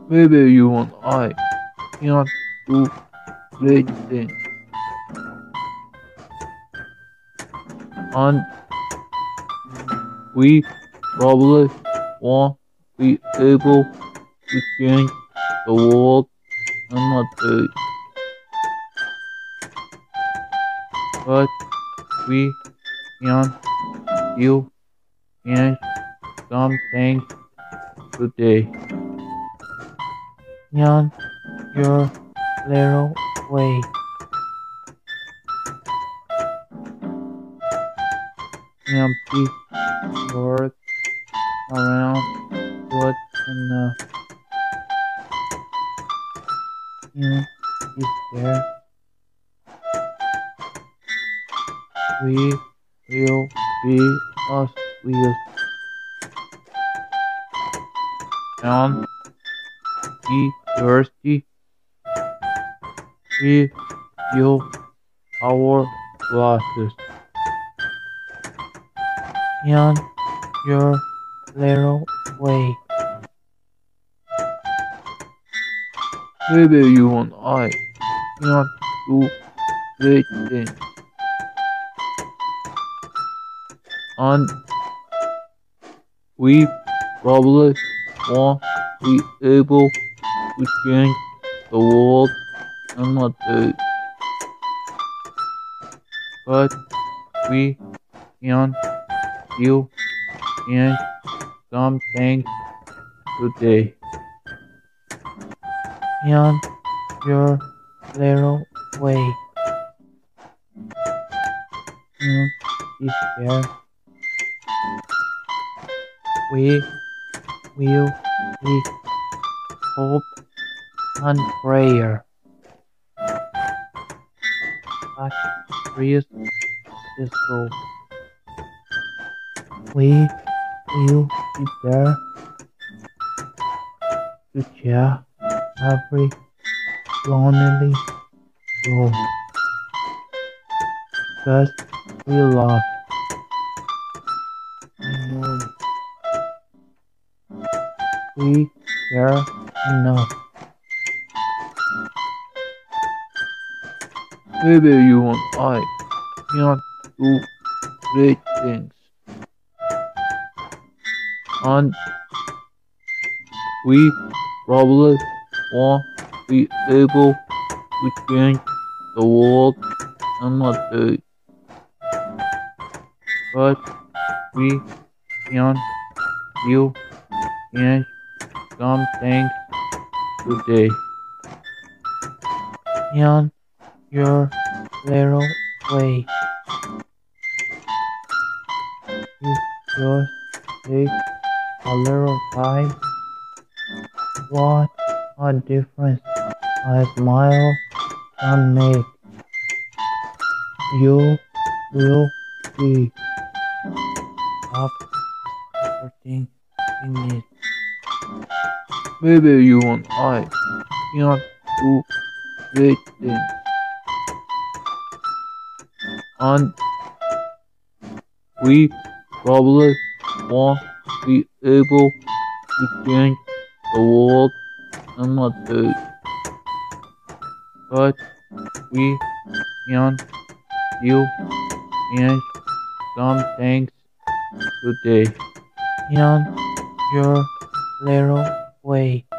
Maybe you and I can't do great things, and we probably won't be able to change the world in a day, but we can still change some things today. In your little way, empty words around good enough. In despair, we will be as we and be thirsty. We fill our glasses. In your little way, maybe you and I can't do great things, and we probably won't be able to change the world in a day, but we can still change some things today. In your little way, in despair, we will seek hope and prayer. That frees the soul. We will be there to cheer every lonely soul. Because we love. I know we care enough. Maybe you and I can't do great things, and we probably won't be able to change the world in a day, but we can still change some things today. In your little way, it just takes a little time. What a difference a smile can make. You will see half everything you need. Maybe you and I can't do great things, and we probably won't be able to change the world in a day, but we can still change some things today. In your little way.